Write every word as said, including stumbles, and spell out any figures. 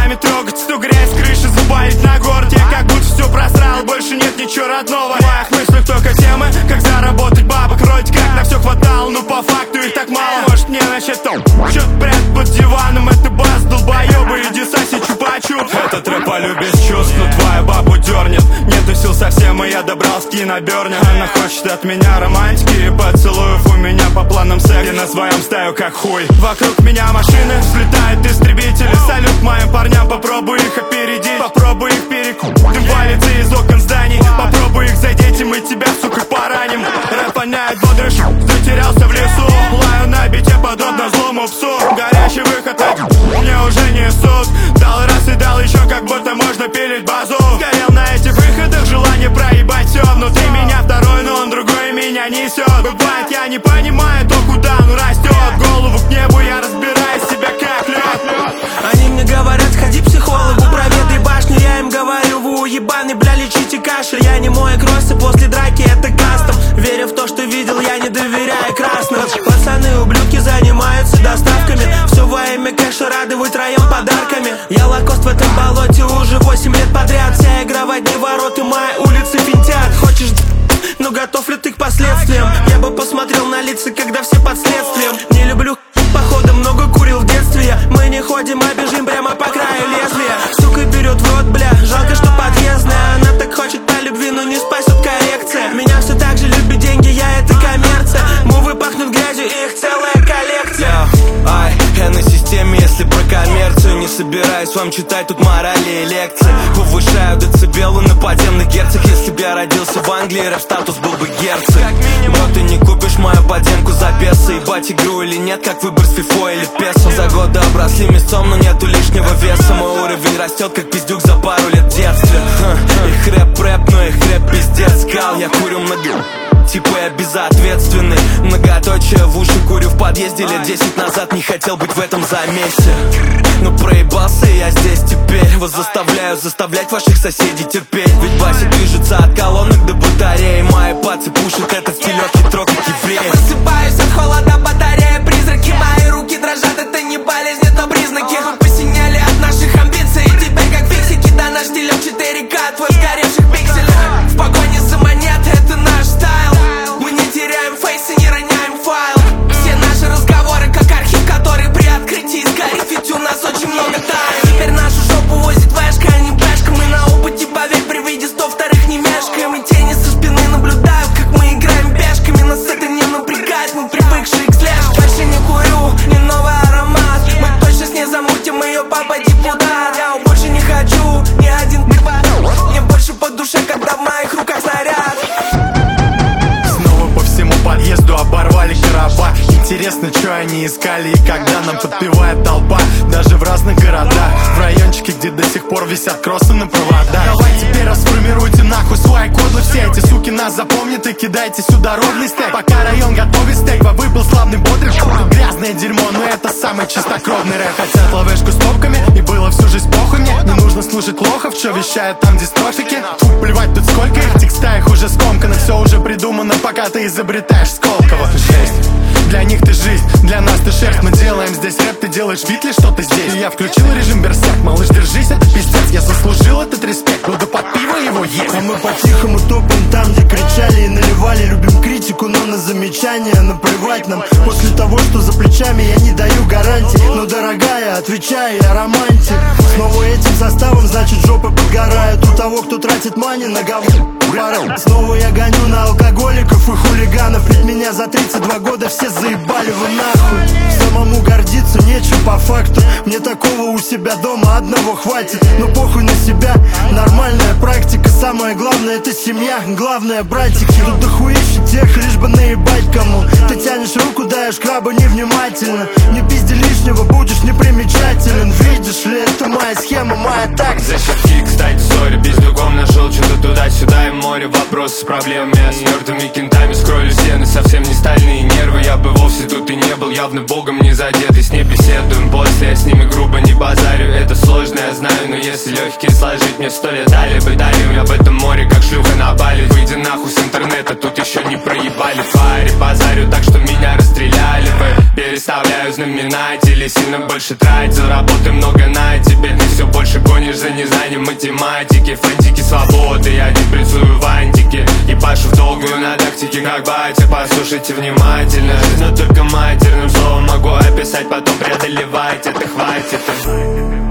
губами трогать, стук грязь с крыши забалить на город. Я как будто все просрал, больше нет ничего родного. В моих мыслях только темы, как заработать бабок. Вроде как на все хватало, но по факту их так мало. Может мне начать там что-то прятать под диваном. Это бас, долбоебы, иди соси чупа-чуп. Этот рэп о любви с чувств, но твоя бабу дернет. Нету сил совсем, и я добрал ски на берне. Она хочет от меня романтики и поцелуев. У меня по планам секс, я на своем стою как хуй. Вокруг меня машины, взлетают истребители. Салют моим парням, попробуй их опередить. Попробуй их перекупить. Дым валится из окон зданий. Попробуй их задеть, и мы тебя, сука, пораним. Рэп воняет бодрый ш... затерялся в лесу. Лаю на бите, подобно злому псу. Горячий выход, мне уже несут. Дал раз и дал еще, как будто можно пилить базу. Горел на этих выходах, желание проебать все. Внутри меня второй, но он другой меня несет. Бывает, я не понимаю то, куда он растет. Голову к небу, я разбираю себя как лед. Они мне говорят, ходи психологу, проведай башню. Я им говорю, вы уебаны, бля, лечите кашель. Я не мой кроссы, после драки это кастом. Веря в то, что видел, я не доверяю красным. Пацаны, ублюдки занимаются доставками. Все во имя кэша, радуют район подарками. Я лакост в этом болоте уже восемь лет подряд. Вся игра в одни ворота, мои улицы финтят. Хочешь, но готов ли ты к последствиям? Я бы посмотрел на лица, когда все под следствием. Не люблю походы, много курил в детстве я. Мы не ходим, а бежим прямо по краю лезвия. Сука берет в рот, бля, жалко, что подъездная. Она так хочет по любви, но не спасет коррекция. Меня все так же любят деньги, я это коммерция. Мувы пахнут грязью, их целая коллекция. Ай, я на системе, если про коммерцию. Не собираюсь вам читать тут морали и лекции. Повышаю децибелы на подземных герцах. Если б я родился в Англии, рэп-статус был бы герцог. Бро, ты не купишь мою подземку за песо. Ебать игру или нет, как выбор с фифо или песо. За годы обросли мясцом, но нету лишнего веса. Мой уровень растет, как пиздюк за пару лет в детстве. Их рэп-рэп, но их рэп пиздец скал. Я курю много... Типа я безответственный. Многоточие в уши курю в подъезде. Лет десять назад не хотел быть в этом замесе. Но проебался я здесь теперь. Вас заставляю заставлять ваших соседей терпеть. Ведь басик движется от колонок до батареи. Мои пацы пушат этот стилек и трогать евреев. Я просыпаюсь от холода, батарея, призраки. Мои руки дрожат, это не болезнь, это признаки. Мы посиняли от наших амбиций. И теперь как фиксики, да наш стилек четыре ка. Твой сгоревших пикселей. В погоне за монеты, это наш стайл. Мы не теряем фейс и не роняем файл. Все наши разговоры как архив, который при открытии сгорит. Ведь у нас очень много тайн. Теперь нашу жопу возит вешка, а не бэшка. Мы на опыте, поверь, при виде сто вторых не мешкаем. И тени со спины наблюдают, как мы играем пешками. Нас это не напрягает, мы привыкшие к слежке. Больше не курю, не новый аромат. Мы точно с ней замутим, ее папа депутат. Я больше не хочу, ни один препарат. Мне больше по душе, когда в моих руках снаряд. Подъезду оборвали короба. Интересно, что они искали и когда нам подпевает толпа. Даже в разных городах, в райончике, где до сих пор висят кроссы на проводах. Давай теперь расформируйте нахуй свои кодлы. Все эти суки нас запомнят и кидайте сюда ровный стек. Пока район готовит стейк, выпил славный бодрый. Грязное дерьмо, но это самый чистокровный рэп. Хотят ловешку с топками, и было всю жизнь плохо мне. Не нужно слушать лохов, что вещают там дистрофики. Фу, плевать тут сколько их, текста их уже скомкано. Все уже придумано, пока ты изобретаешь Сколково. Жесть, для них ты жизнь, для нас ты шерсть. Мы делаем здесь рэп, ты делаешь вид ли что ты здесь. И я включил режим берсерк, малыш, держись, это пиздец. Я заслужил этот респект, ну да под пиво его есть. А мы по-тихому топим там, где кричали и наливали. Любим критику, но на замечания наплевать нам. После того, что за плечами, я не даю гарантий. Но, дорогая, отвечаю, я романтик. Снова этим составом, значит, жопы подгорают у того, кто тратит мани на говно. Снова я гоню на алкоголиков и хулиганов. Ведь меня за тридцать два года все заебали, вы нахуй. Самому гордиться нечем по факту. Мне такого у себя дома одного хватит. Но похуй на себя, нормальная практика. Самое главное это семья, главное братики. Тут дохуище тех, лишь бы наебать кому. Ты тянешь руку, даешь краба невнимательно. Не пизди лишнего, будешь непримечателен. Видишь ли, это моя схема, моя так. Защитки, кстати, сори, бездугом нашел что-то туда-сюда и море вопросов с проблемами. А с мертвыми кентами скроллю стены, совсем не стальные нервы. Я бы вовсе тут и не был, явно богом не задетый. С ней беседуем после, я с ними грубо не базарю. Это сложно, я знаю, но если легкие сложить, мне сто лет дали бы дали. Я в этом море, как шлюха на Бали. Выйди нахуй с интернета, тут еще не проебали. Фари базарю, так что меня расстреляли бы. Переставляю знаю знаменатели. Сильно больше тратил, работы много на тебе. Ты все больше гонишь за незнанием математики. Фантики свободы, я не прессую в антике. И пашу в долгую на тактике, как батя. Послушайте внимательно, жизнь, но только матерным словом могу описать. Потом преодолевать, это хватит.